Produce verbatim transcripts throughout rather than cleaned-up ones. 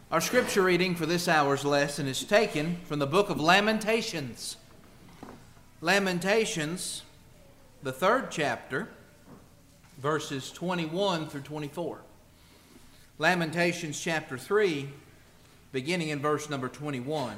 Our scripture reading for this hour's lesson is taken from the book of Lamentations. Lamentations, the third chapter, verses twenty-one through twenty-four. Lamentations chapter three, beginning in verse number twenty-one.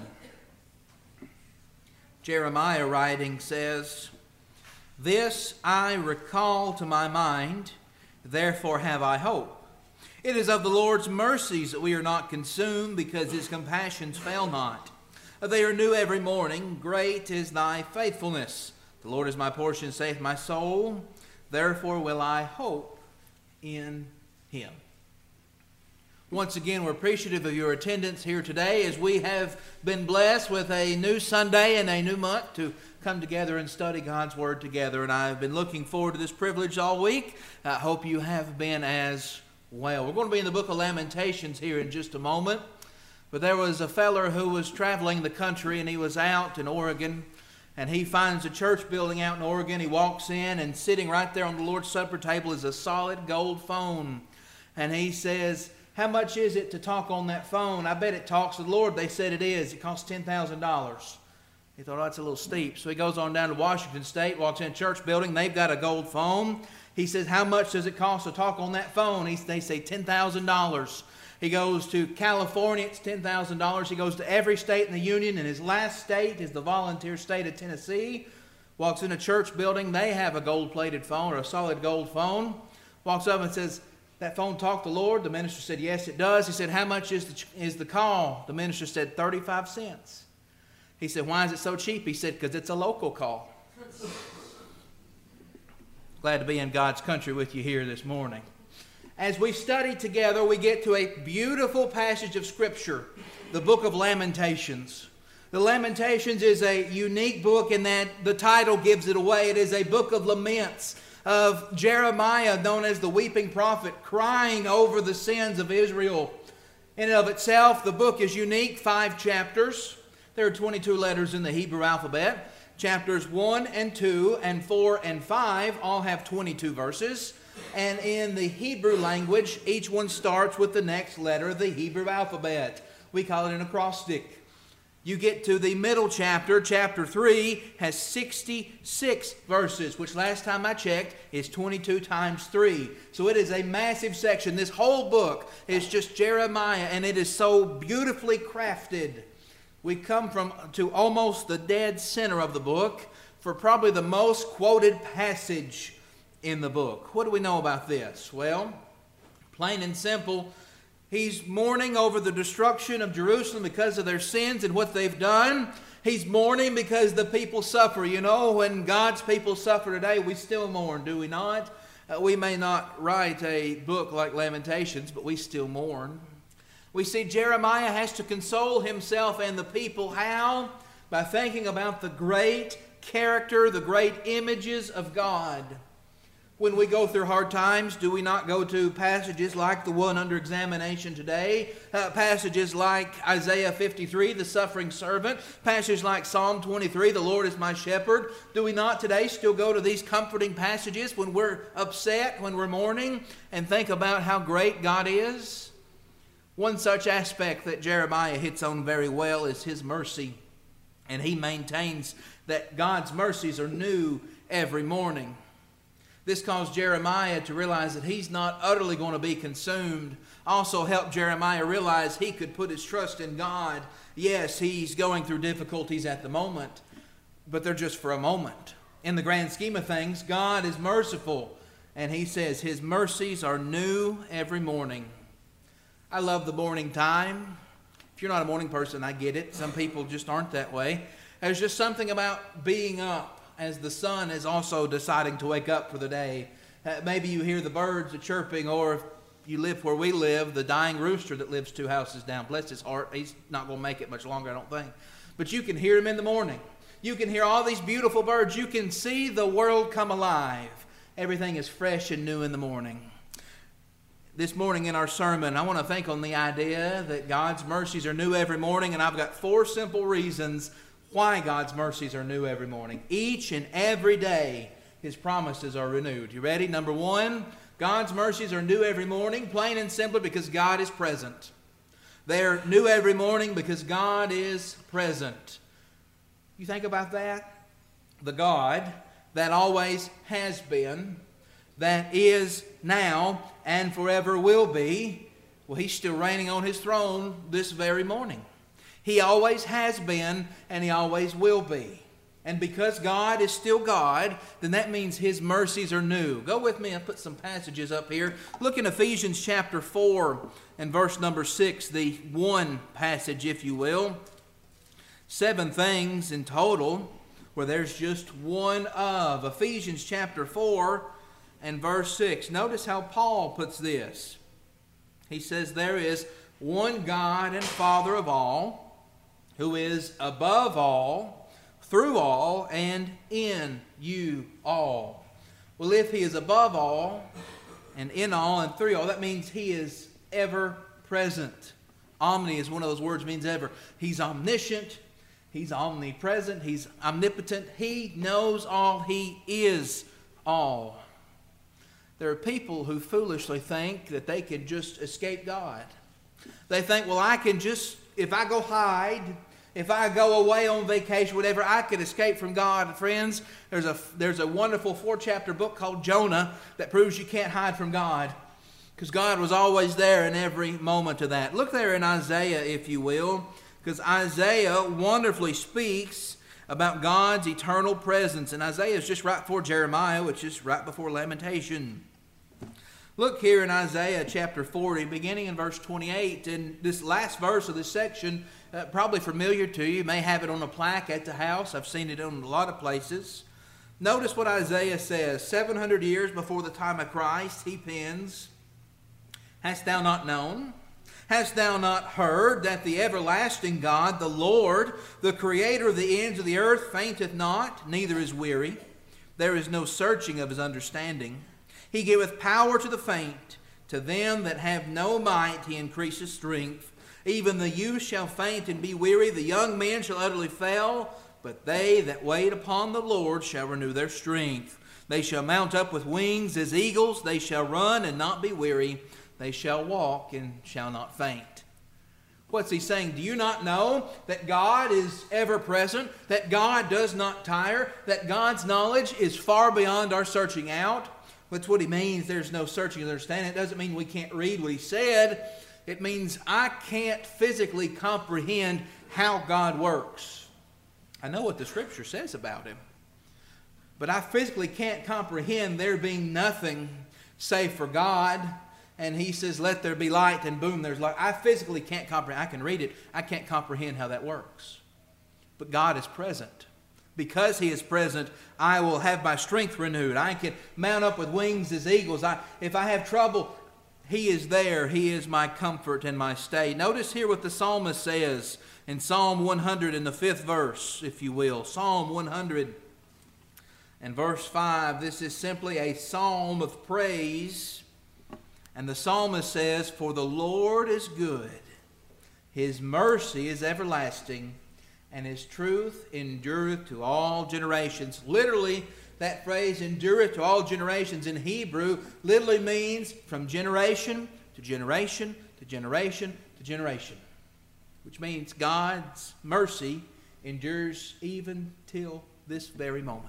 Jeremiah writing says, "This I recall to my mind, therefore have I hope. It is of the Lord's mercies that we are not consumed, because his compassions fail not. They are new every morning. Great is thy faithfulness. The Lord is my portion, saith my soul. Therefore will I hope in him." Once again, we're appreciative of your attendance here today as we have been blessed with a new Sunday and a new month to come together and study God's Word together. And I've been looking forward to this privilege all week. I hope you have been as well. We're going to be in the book of Lamentations here in just a moment. But there was a feller who was traveling the country, and he was out in Oregon. And he finds a church building out in Oregon. He walks in, and sitting right there on the Lord's Supper table is a solid gold phone. And he says, "How much is it to talk on that phone?" "I bet it talks to the Lord." They said it is. It costs ten thousand dollars. He thought, oh, that's a little steep. So he goes on down to Washington State, walks in a church building. They've got a gold phone. He says, "How much does it cost to talk on that phone?" He, they say ten thousand dollars. He goes to California, it's ten thousand dollars. He goes to every state in the union, and his last state is the volunteer state of Tennessee. Walks in a church building. They have a gold-plated phone, or a solid gold phone. Walks up and says, "That phone talk to the Lord?" The minister said, "Yes, it does." He said, "How much is the, is the call?" The minister said, thirty-five cents. He said, "Why is it so cheap?" He said, "Because it's a local call." Glad to be in God's country with you here this morning. As we study together, we get to a beautiful passage of Scripture, the book of Lamentations. The Lamentations is a unique book in that the title gives it away. It is a book of laments of Jeremiah, known as the weeping prophet, crying over the sins of Israel. In and of itself, the book is unique, five chapters. There are twenty-two letters in the Hebrew alphabet. Chapters one and two and four and five all have twenty-two verses. And in the Hebrew language, each one starts with the next letter of the Hebrew alphabet. We call it an acrostic. You get to the middle chapter, chapter three, has sixty-six verses, which last time I checked is twenty-two times three. So it is a massive section. This whole book is just Jeremiah, and it is so beautifully crafted. We come from to almost the dead center of the book for probably the most quoted passage in the book. What do we know about this? Well, plain and simple, he's mourning over the destruction of Jerusalem because of their sins and what they've done. He's mourning because the people suffer. You know, when God's people suffer today, we still mourn, do we not? Uh, we may not write a book like Lamentations, but we still mourn. We see Jeremiah has to console himself and the people. How? By thinking about the great character, the great images of God. When we go through hard times, do we not go to passages like the one under examination today? Uh, passages like Isaiah fifty-three, the suffering servant. Passages like Psalm twenty-three, the Lord is my shepherd. Do we not today still go to these comforting passages when we're upset, when we're mourning, and think about how great God is? One such aspect that Jeremiah hits on very well is his mercy. And he maintains that God's mercies are new every morning. This caused Jeremiah to realize that he's not utterly going to be consumed. Also helped Jeremiah realize he could put his trust in God. Yes, he's going through difficulties at the moment, but they're just for a moment. In the grand scheme of things, God is merciful. And he says his mercies are new every morning. I love the morning time. If you're not a morning person, I get it. Some people just aren't that way. There's just something about being up as the sun is also deciding to wake up for the day. Uh, maybe you hear the birds chirping, or if you live where we live, the dying rooster that lives two houses down. Bless his heart. He's not going to make it much longer, I don't think. But you can hear him in the morning. You can hear all these beautiful birds. You can see the world come alive. Everything is fresh and new in the morning. This morning in our sermon, I want to think on the idea that God's mercies are new every morning, and I've got four simple reasons why God's mercies are new every morning. Each and every day, his promises are renewed. You ready? Number one, God's mercies are new every morning, plain and simply because God is present. They're new every morning because God is present. You think about that? The God that always has been, that is now, and forever will be, well, He's still reigning on His throne this very morning. He always has been, and He always will be. And because God is still God, then that means His mercies are new. Go with me and put some passages up here. Look in Ephesians chapter four and verse number six, the one passage, if you will. Seven things in total where there's just one of. Ephesians chapter four and verse six. Notice how Paul puts this. He says, there is one God and Father of all, who is above all, through all, and in you all. Well, if He is above all, and in all, and through all, that means He is ever present. Omni is one of those words, means ever. He's omniscient. He's omnipresent. He's omnipotent. He knows all. He is all. There are people who foolishly think that they can just escape God. They think, well, I can just, if I go hide, if I go away on vacation, whatever, I could escape from God. Friends, there's a, there's a wonderful four-chapter book called Jonah that proves you can't hide from God, because God was always there in every moment of that. Look there in Isaiah, if you will, because Isaiah wonderfully speaks about God's eternal presence. And Isaiah is just right before Jeremiah, which is right before Lamentation. Look here in Isaiah chapter forty, beginning in verse twenty-eight. And this last verse of this section, uh, probably familiar to you. You may have it on a plaque at the house. I've seen it in a lot of places. Notice what Isaiah says. seven hundred years before the time of Christ, he pens, Hast thou not known? Hast thou not heard that the everlasting God, the Lord, the creator of the ends of the earth, fainteth not, neither is weary? There is no searching of His understanding. He giveth power to the faint. To them that have no might He increaseth strength. Even the youth shall faint and be weary. The young men shall utterly fail. But they that wait upon the Lord shall renew their strength. They shall mount up with wings as eagles. They shall run and not be weary. They shall walk and shall not faint. What's he saying? Do you not know that God is ever present? That God does not tire? That God's knowledge is far beyond our searching out? That's what he means. There's no searching and understanding. It doesn't mean we can't read what he said. It means I can't physically comprehend how God works. I know what the Scripture says about Him, but I physically can't comprehend there being nothing save for God. And He says, let there be light, and boom, there's light. I physically can't comprehend. I can read it. I can't comprehend how that works. But God is present. Because He is present, I will have my strength renewed. I can mount up with wings as eagles. I, if I have trouble, He is there. He is my comfort and my stay. Notice here what the psalmist says in Psalm one hundred in the fifth verse, if you will. Psalm one hundred and verse five. This is simply a psalm of praise. And the psalmist says, for the Lord is good. His mercy is everlasting, and His truth endureth to all generations. Literally, that phrase, endureth to all generations, in Hebrew, literally means from generation to generation to generation to generation. Which means God's mercy endures even till this very moment.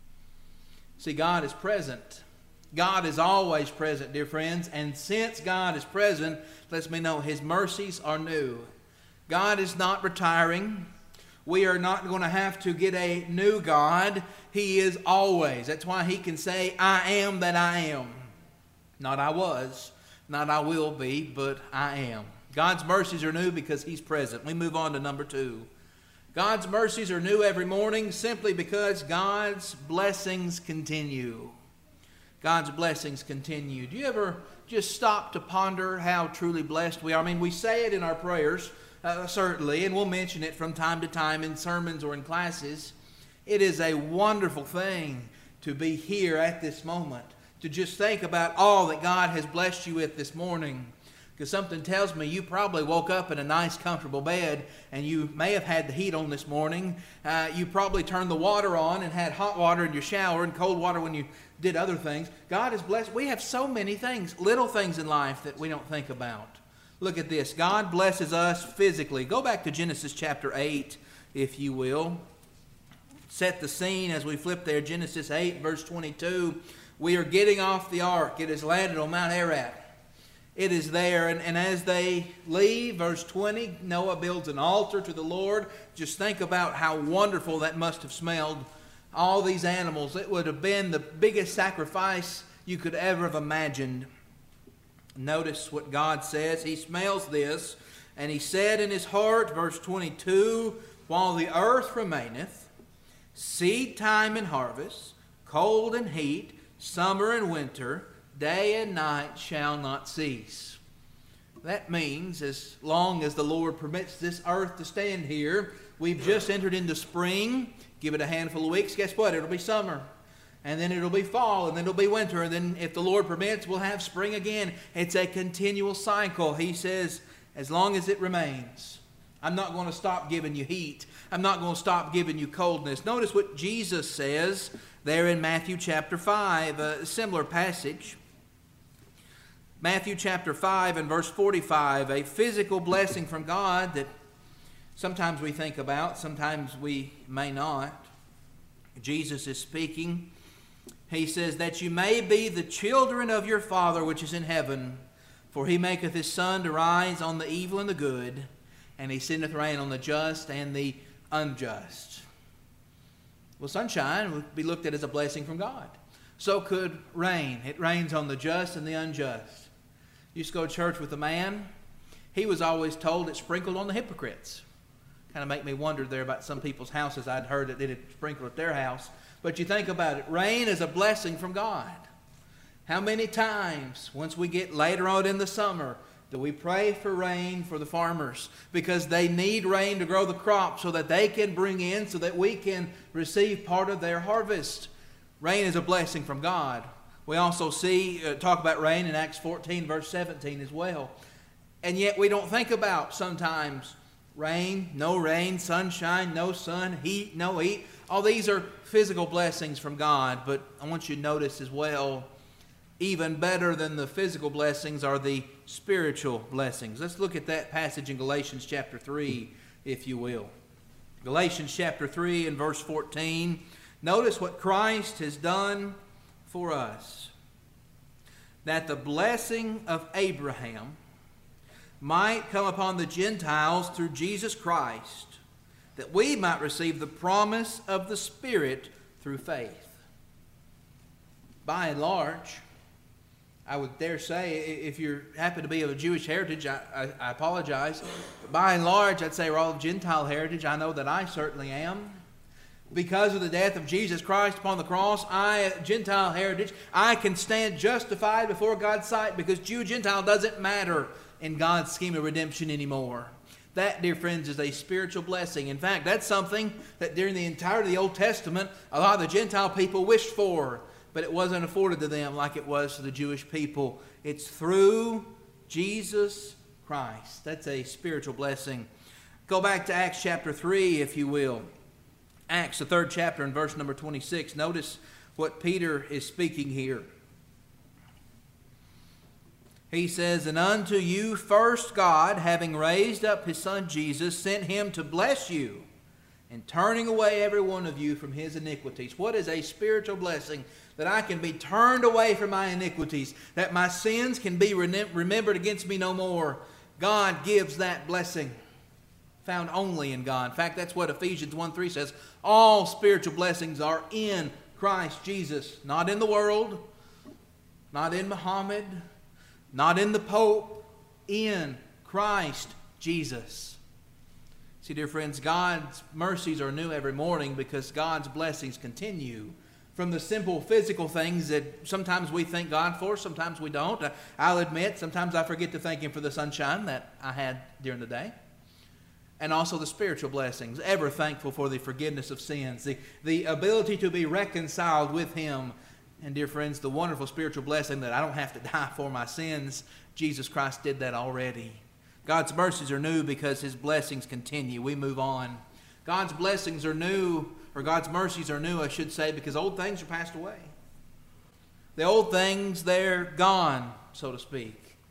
See, God is present. God is always present, dear friends. And since God is present, lets me know His mercies are new. God is not retiring. We are not going to have to get a new God. He is always. That's why He can say, I am that I am. Not I was, not I will be, but I am. God's mercies are new because He's present. We move on to number two. God's mercies are new every morning simply because God's blessings continue. God's blessings continue. Do you ever just stop to ponder how truly blessed we are? I mean, we say it in our prayers, uh, certainly, and we'll mention it from time to time in sermons or in classes. It is a wonderful thing to be here at this moment, to just think about all that God has blessed you with this morning. Because something tells me you probably woke up in a nice, comfortable bed, and you may have had the heat on this morning. Uh, you probably turned the water on and had hot water in your shower and cold water when you did other things. God is blessed. We have so many things, little things in life that we don't think about. Look at this. God blesses us physically. Go back to Genesis chapter eight, if you will. Set the scene as we flip there. Genesis eight, verse twenty-two. We are getting off the ark. It has landed on Mount Ararat. It is there, and, and as they leave, verse twenty, Noah builds an altar to the Lord. Just think about how wonderful that must have smelled. All these animals, it would have been the biggest sacrifice you could ever have imagined. Notice what God says. He smells this, and he said in his heart, verse twenty-two, while the earth remaineth, seed time and harvest, cold and heat, summer and winter, day and night shall not cease. That means as long as the Lord permits this earth to stand here, we've just entered into spring. Give it a handful of weeks, guess what? It'll be summer. And then it'll be fall, and then it'll be winter. And then if the Lord permits, we'll have spring again. It's a continual cycle. He says, as long as it remains, I'm not going to stop giving you heat. I'm not going to stop giving you coldness. Notice what Jesus says there in Matthew chapter five, a similar passage. Matthew chapter five and verse forty-five, a physical blessing from God that sometimes we think about, sometimes we may not. Jesus is speaking. He says, that you may be the children of your Father which is in heaven, for he maketh his sun to rise on the evil and the good, and he sendeth rain on the just and the unjust. Well, sunshine would be looked at as a blessing from God. So could rain. It rains on the just and the unjust. You used to go to church with a man. He was always told it sprinkled on the hypocrites. Kind of make me wonder there about some people's houses. I'd heard that it had sprinkled at their house. But you think about it. Rain is a blessing from God. How many times, once we get later on in the summer, do we pray for rain for the farmers? Because they need rain to grow the crop so that they can bring in, so that we can receive part of their harvest. Rain is a blessing from God. We also see, uh, talk about rain in Acts fourteen, verse seventeen as well. And yet we don't think about sometimes rain, no rain, sunshine, no sun, heat, no heat. All these are physical blessings from God. But I want you to notice as well, even better than the physical blessings are the spiritual blessings. Let's look at that passage in Galatians chapter three, if you will. Galatians chapter three and verse fourteen. Notice what Christ has done for us. That the blessing of Abraham might come upon the Gentiles through Jesus Christ, that we might receive the promise of the Spirit through faith. By and large, I would dare say, if you happen to be of a Jewish heritage, I, I, I apologize. But by and large, I'd say we're all of Gentile heritage. I know that I certainly am. Because of the death of Jesus Christ upon the cross, I, Gentile heritage, I can stand justified before God's sight, because Jew, Gentile doesn't matter in God's scheme of redemption anymore. That, dear friends, is a spiritual blessing. In fact, that's something that during the entirety of the Old Testament, a lot of the Gentile people wished for, but it wasn't afforded to them like it was to the Jewish people. It's through Jesus Christ. That's a spiritual blessing. Go back to Acts chapter three, if you will. Acts, the third chapter, and verse number twenty-six. Notice what Peter is speaking here. He says, and unto you first God, having raised up his Son Jesus, sent him to bless you, and turning away every one of you from his iniquities. What is a spiritual blessing? That I can be turned away from my iniquities, that my sins can be remembered against me no more. God gives that blessing, found only in God. In fact, that's what Ephesians one three says. All spiritual blessings are in Christ Jesus, not in the world, not in Muhammad, not in the Pope, in Christ Jesus. See, dear friends, God's mercies are new every morning because God's blessings continue. From the simple physical things that sometimes we thank God for, sometimes we don't. I'll admit, sometimes I forget to thank Him for the sunshine that I had during the day. And also the spiritual blessings. Ever thankful for the forgiveness of sins, the, the ability to be reconciled with Him. And dear friends, the wonderful spiritual blessing that I don't have to die for my sins. Jesus Christ did that already. God's mercies are new because His blessings continue. We move on. God's blessings are new, or God's mercies are new, I should say, because old things are passed away. The old things, they're gone, so to speak.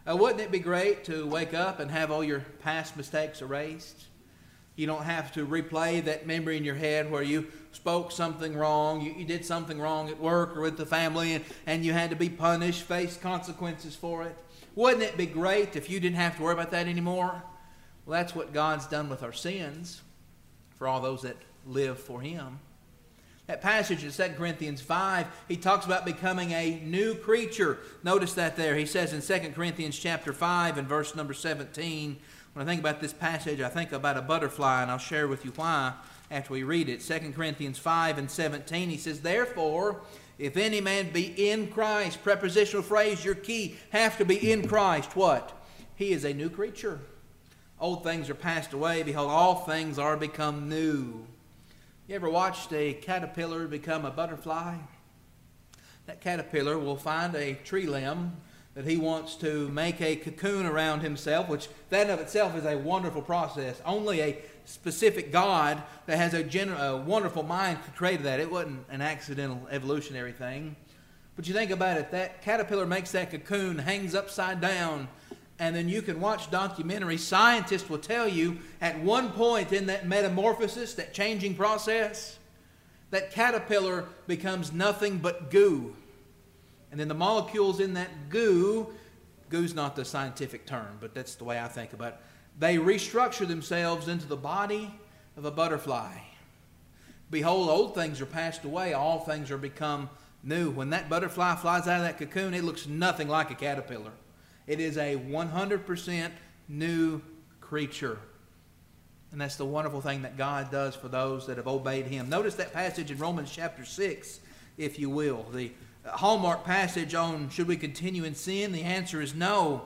Uh, wouldn't it be great to wake up and have all your past mistakes erased? You don't have to replay that memory in your head where you spoke something wrong, you, you did something wrong at work or with the family, and, and you had to be punished, face consequences for it. Wouldn't it be great if you didn't have to worry about that anymore? Well, that's what God's done with our sins for all those that live for Him. That passage in Second Corinthians five, he talks about becoming a new creature. Notice that there. He says in Second Corinthians chapter five and verse number seventeen, when I think about this passage, I think about a butterfly, and I'll share with you why after we read it. Second Corinthians five and seventeen, he says, therefore, if any man be in Christ, prepositional phrase, your key, have to be in Christ. What? He is a new creature. Old things are passed away. Behold, all things are become new. You ever watched a caterpillar become a butterfly? That caterpillar will find a tree limb that he wants to make a cocoon around himself, which that of itself is a wonderful process. Only a specific God that has a, gener- a wonderful mind could create that. It wasn't an accidental evolutionary thing. But you think about it, that caterpillar makes that cocoon, hangs upside down, and then you can watch documentaries. Scientists will tell you at one point in that metamorphosis, that changing process, that caterpillar becomes nothing but goo. And then the molecules in that goo, goo's not the scientific term, but that's the way I think about it. They restructure themselves into the body of a butterfly. Behold, old things are passed away, all things are become new. When that butterfly flies out of that cocoon, it looks nothing like a caterpillar. It is a one hundred percent new creature. And that's the wonderful thing that God does for those that have obeyed Him. Notice that passage in Romans chapter six, if you will. The hallmark passage on should we continue in sin? The answer is no.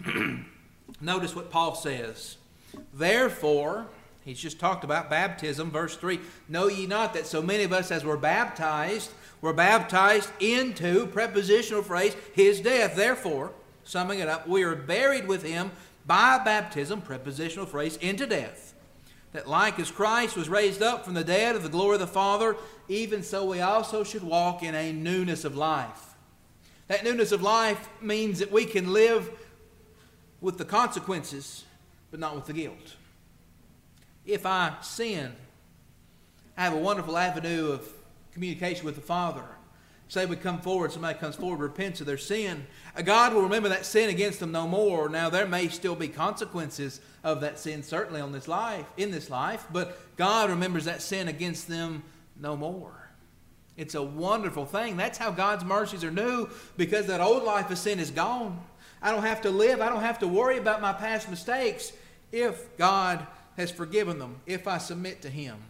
Notice what Paul says. Therefore, he's just talked about baptism, verse three. Know ye not that so many of us as were baptized, were baptized into, prepositional phrase, His death. Therefore, summing it up, we are buried with Him by baptism, prepositional phrase, into death. That like as Christ was raised up from the dead of the glory of the Father, even so we also should walk in a newness of life. That newness of life means that we can live with the consequences, but not with the guilt. If I sin, I have a wonderful avenue of communication with the Father. Say we come forward, somebody comes forward, repents of their sin. God will remember that sin against them no more. Now there may still be consequences of that sin, certainly on this life, in this life, but God remembers that sin against them no more. It's a wonderful thing. That's how God's mercies are new, because that old life of sin is gone. I don't have to live, I don't have to worry about my past mistakes if God has forgiven them, if I submit to Him.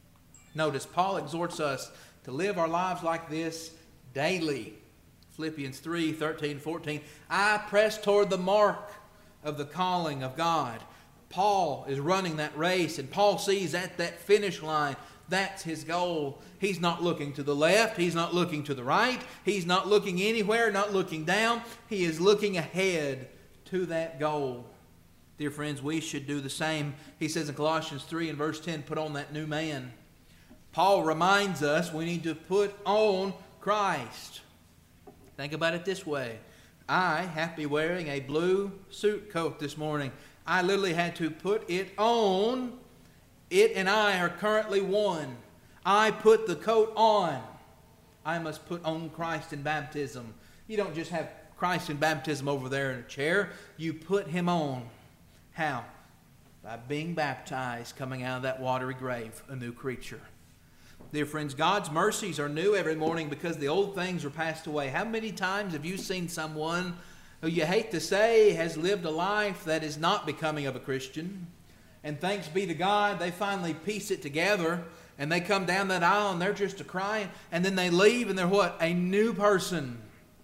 Notice Paul exhorts us to live our lives like this daily. Philippians three, thirteen, fourteen. I press toward the mark of the calling of God. Paul is running that race, and Paul sees at that finish line, that's his goal. He's not looking to the left. He's not looking to the right. He's not looking anywhere, not looking down. He is looking ahead to that goal. Dear friends, we should do the same. He says in Colossians three and verse ten, put on that new man. Paul reminds us we need to put on Christ. Think about it this way. I have to be wearing a blue suit coat this morning. I literally had to put it on. It and I are currently one. I put the coat on. I must put on Christ in baptism. You don't just have Christ in baptism over there in a chair. You put Him on. How? By being baptized, coming out of that watery grave, a new creature. Dear friends, God's mercies are new every morning because the old things are passed away. How many times have you seen someone who you hate to say has lived a life that is not becoming of a Christian? And thanks be to God, they finally piece it together and they come down that aisle and they're just a crying, and then they leave and they're what? A new person.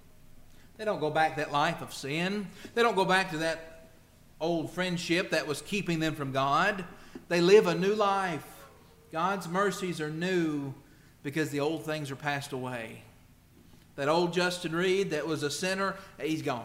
They don't go back to that life of sin. They don't go back to that old friendship that was keeping them from God. They live a new life. God's mercies are new because the old things are passed away. That old Justin Reed that was a sinner, he's gone.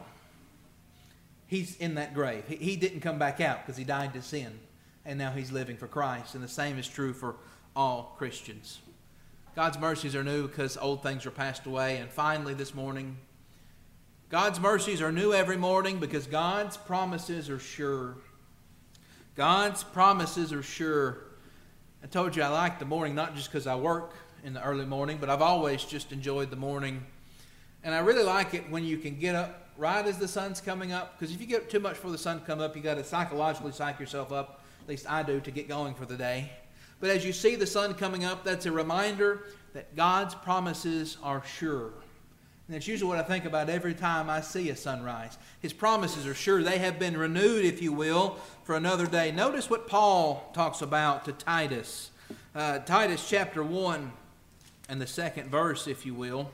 He's in that grave. He, he didn't come back out because he died to sin. And now he's living for Christ. And the same is true for all Christians. God's mercies are new because old things are passed away. And finally this morning, God's mercies are new every morning because God's promises are sure. God's promises are sure. I told you I like the morning, not just because I work in the early morning, but I've always just enjoyed the morning. And I really like it when you can get up right as the sun's coming up, because if you get up too much before the sun comes up, you got to psychologically psych yourself up, at least I do, to get going for the day. But as you see the sun coming up, that's a reminder that God's promises are sure. And that's usually what I think about every time I see a sunrise. His promises are sure. They have been renewed, if you will, for another day. Notice what Paul talks about to Titus. Uh, Titus chapter one and the second verse, if you will.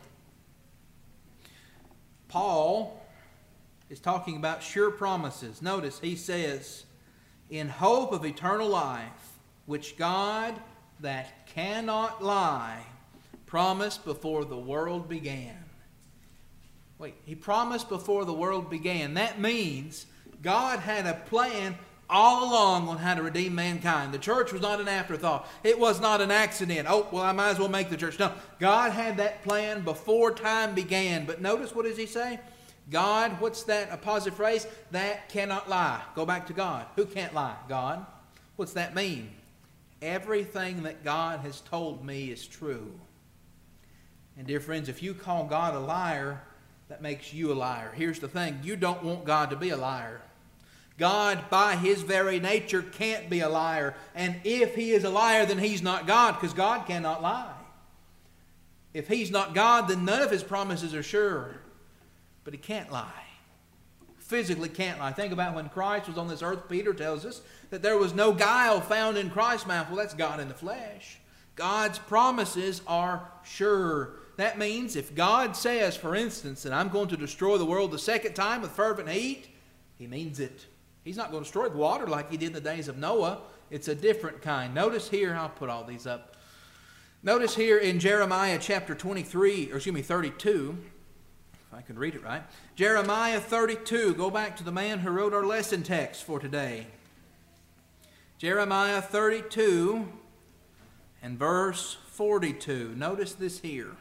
Paul is talking about sure promises. Notice he says, in hope of eternal life, which God that cannot lie promised before the world began. Wait, he promised before the world began. That means God had a plan all along on how to redeem mankind. The church was not an afterthought. It was not an accident. Oh, well, I might as well make the church. No, God had that plan before time began. But notice, what does he say? God, what's that, a positive phrase? That cannot lie. Go back to God. Who can't lie? God. What's that mean? Everything that God has told me is true. And dear friends, if you call God a liar, that makes you a liar. Here's the thing. You don't want God to be a liar. God, by His very nature, can't be a liar. And if He is a liar, then He's not God, because God cannot lie. If He's not God, then none of His promises are sure. But He can't lie. Physically can't lie. Think about when Christ was on this earth. Peter tells us that there was no guile found in Christ's mouth. Well, that's God in the flesh. God's promises are sure. That means if God says, for instance, that I'm going to destroy the world the second time with fervent heat, He means it. He's not going to destroy the water like He did in the days of Noah. It's a different kind. Notice here, I'll put all these up. Notice here in Jeremiah chapter twenty-three, or excuse me, thirty-two, if I can read it right. Jeremiah thirty-two, go back to the man who wrote our lesson text for today. Jeremiah thirty-two and verse forty-two. Notice this here.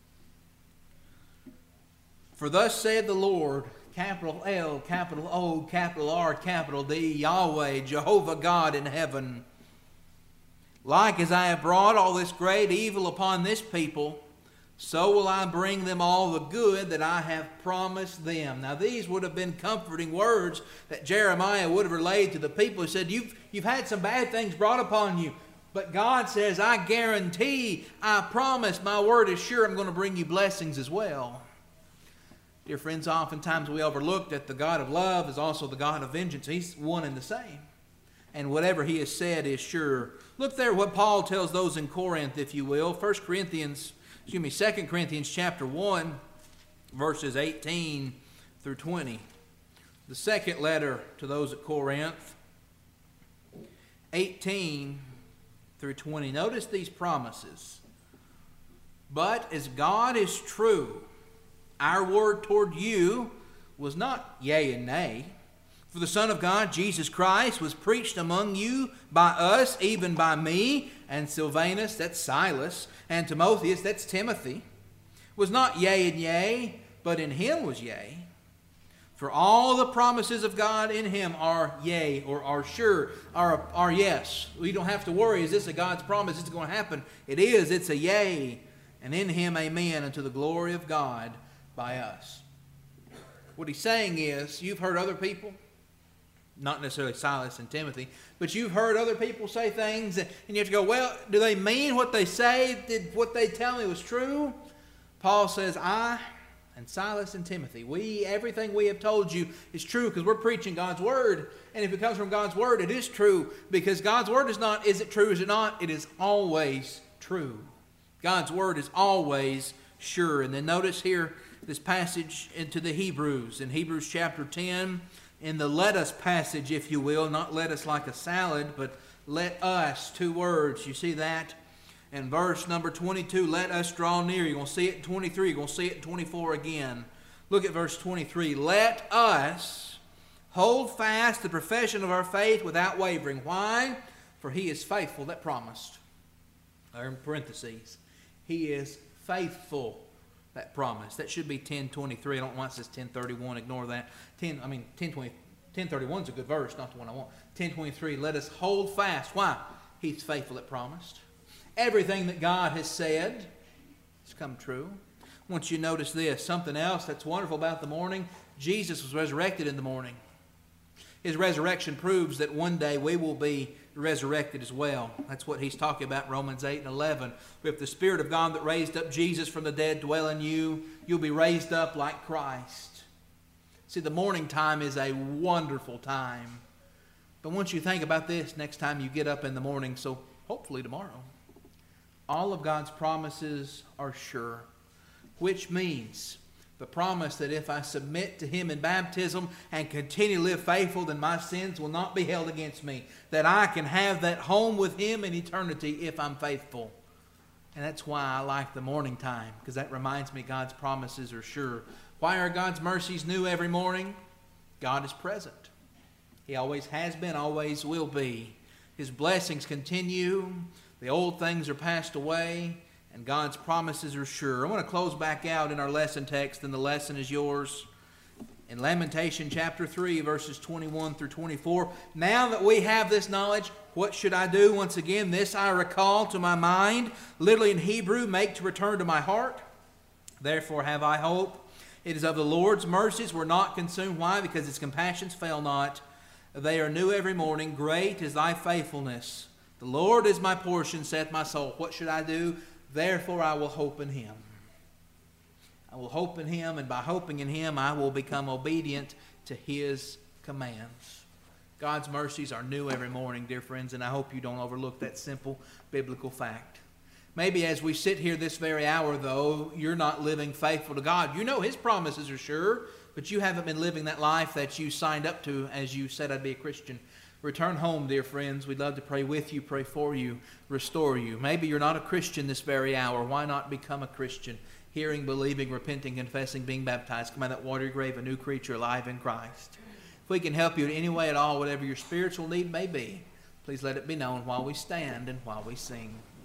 For thus saith the Lord, capital L, capital O, capital R, capital D, Yahweh, Jehovah God in heaven. Like as I have brought all this great evil upon this people, so will I bring them all the good that I have promised them. Now these would have been comforting words that Jeremiah would have relayed to the people. He said, you've, you've had some bad things brought upon you. But God says, I guarantee, I promise, my word is sure, I'm going to bring you blessings as well. Dear friends, oftentimes we overlook that the God of love is also the God of vengeance. He's one and the same. And whatever He has said is sure. Look there what Paul tells those in Corinth, if you will. First Corinthians, excuse me, Second Corinthians chapter one, verses eighteen through twenty. The second letter to those at Corinth, eighteen through twenty. Notice these promises. But as God is true, our word toward you was not yea and nay. For the Son of God, Jesus Christ, was preached among you by us, even by me, and Silvanus, that's Silas, and Timotheus, that's Timothy, was not yea and yea, but in Him was yea. For all the promises of God in Him are yea, or are sure, are, are yes. We don't have to worry, is this a God's promise? Is it going to happen? It is, it's a yea. And in Him, amen, unto the glory of God by us. What he's saying is, you've heard other people, not necessarily Silas and Timothy, but you've heard other people say things, and you have to go, well, do they mean what they say? Did what they tell me was true? Paul says, I and Silas and Timothy, we, everything we have told you is true because we're preaching God's word. And if it comes from God's word, it is true, because God's word is not, is it true, is it not? It is always true. God's word is always sure. And then notice here, this passage into the Hebrews, in Hebrews chapter ten, in the let us passage, if you will, not let us like a salad, but let us, two words. You see that? In verse number twenty-two, let us draw near. You're going to see it in twenty-three. You're going to see it in twenty-four again. Look at verse twenty-three. Let us hold fast the profession of our faith without wavering. Why? For He is faithful that promised. Or in parentheses, He is faithful that promise. That should be ten twenty-three. I don't want it says ten thirty-one. Ignore that. ten, I mean, ten twenty, ten thirty-one is a good verse, not the one I want. ten twenty-three, let us hold fast. Why? He's faithful that promised. Everything that God has said has come true. I want you to notice this. Something else that's wonderful about the morning. Jesus was resurrected in the morning. His resurrection proves that one day we will be resurrected as well. That's what he's talking about in Romans eight and eleven. If the Spirit of God that raised up Jesus from the dead dwell in you, you'll be raised up like Christ. See, the morning time is a wonderful time. But once you think about this next time you get up in the morning, so hopefully tomorrow, all of God's promises are sure, which means the promise that if I submit to Him in baptism and continue to live faithful, then my sins will not be held against me. That I can have that home with Him in eternity if I'm faithful. And that's why I like the morning time, because that reminds me God's promises are sure. Why are God's mercies new every morning? God is present. He always has been, always will be. His blessings continue. The old things are passed away. And God's promises are sure. I want to close back out in our lesson text, and the lesson is yours. In Lamentation chapter three, verses twenty-one through twenty-four. Now that we have this knowledge, what should I do? Once again, this I recall to my mind. Literally in Hebrew, make to return to my heart. Therefore have I hope. It is of the Lord's mercies we're not consumed. Why? Because His compassions fail not. They are new every morning. Great is thy faithfulness. The Lord is my portion, saith my soul. What should I do? Therefore I will hope in Him. I will hope in Him, and by hoping in Him I will become obedient to His commands. God's mercies are new every morning, dear friends, and I hope you don't overlook that simple biblical fact. Maybe as we sit here this very hour, though, you're not living faithful to God. You know His promises are sure, but you haven't been living that life that you signed up to as you said, I'd be a Christian. Return home, dear friends. We'd love to pray with you, pray for you, restore you. Maybe you're not a Christian this very hour. Why not become a Christian? Hearing, believing, repenting, confessing, being baptized. Come out of that watery grave, a new creature alive in Christ. If we can help you in any way at all, whatever your spiritual need may be, please let it be known while we stand and while we sing.